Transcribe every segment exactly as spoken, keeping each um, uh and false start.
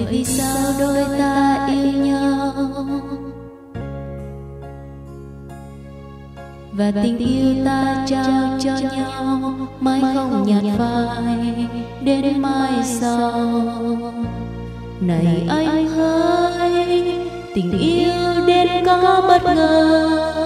Bởi vì sao đôi ta yêu nhau, và tình yêu ta trao cho nhau mãi không nhạt phai đến mai sau. Này anh ơi, tình yêu đến có bất ngờ,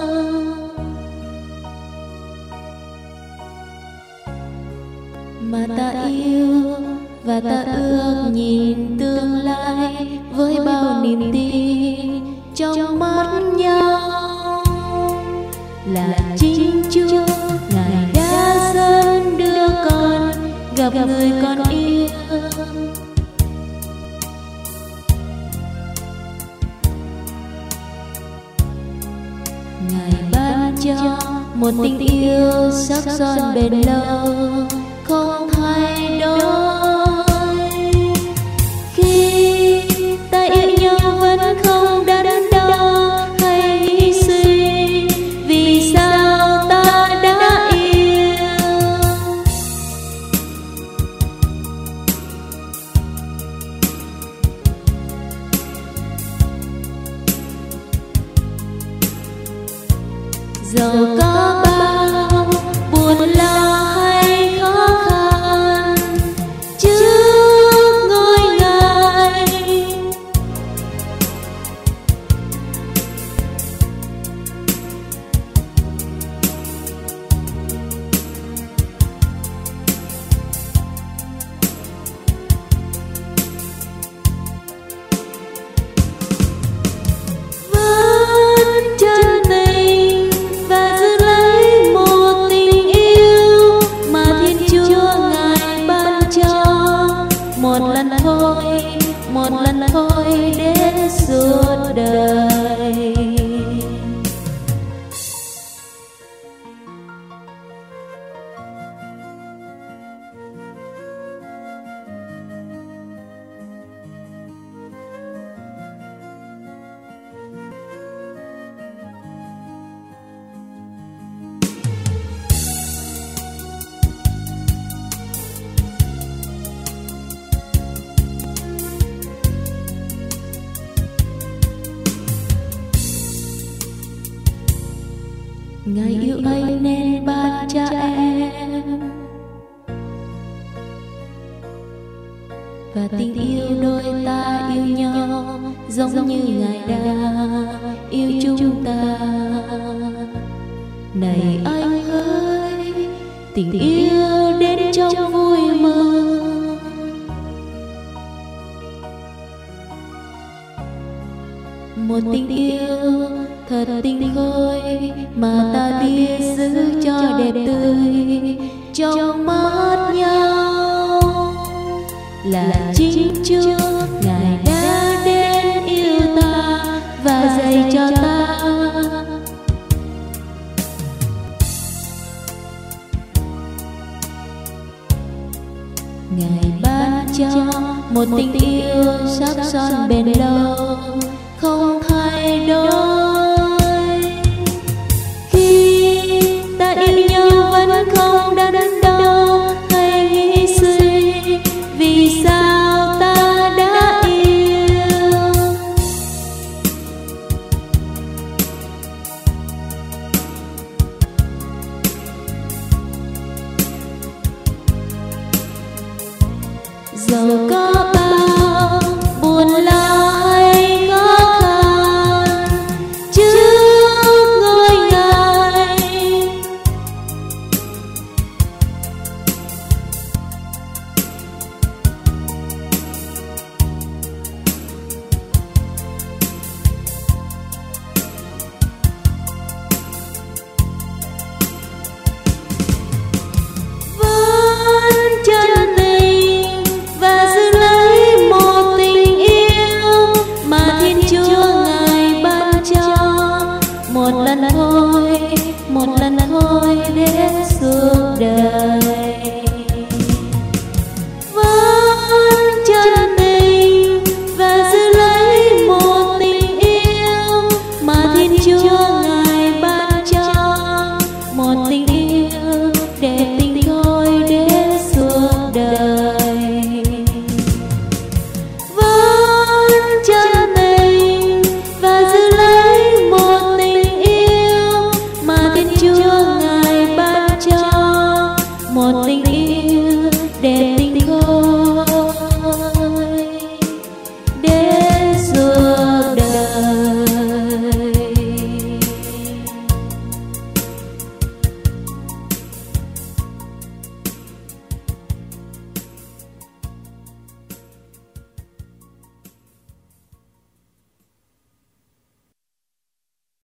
mà ta yêu và ta ước nhìn tương lai với bao niềm tin trong mắt nhau. Là chính Chúa Ngài đã dẫn đưa con gặp người con yêu. Ngài ban cho một tình yêu sắc son bền lâu không thay đổi. Khi ta yêu nhau vẫn không đắn đo hay hy sinh, vì sao ta đã yêu. Dẫu có bao buồn lo hay khó khăn trước ngôi Ngài, vẫn chân tình và giữ lấy một tình yêu mà Thiên Chúa Ngài ban cho. Một lần thôi, một lần thôi đến suốt đời. Ngài yêu anh nên ban cho em, và tình yêu đôi ta yêu nhau giống như Ngài đã yêu chúng ta. Này anh ơi, tình yêu đến trong vui mừng, một tình yêu thật tình khôi mà ta biết giữ cho đẹp tươi trong mắt nhau. Là chính Chúa Ngài đã đến yêu ta và dạy cho ta. Ngài ban cho một tình yêu sắc son bền lâu không thay đổi. Khi ta yêu nhau vẫn không đắn đo hay hy sinh, vì sao ta đã yêu. Dẫu có bao buồn lo hay khó khăn trước ngôi Ngài, vẫn chân tình và giữ một tình yêu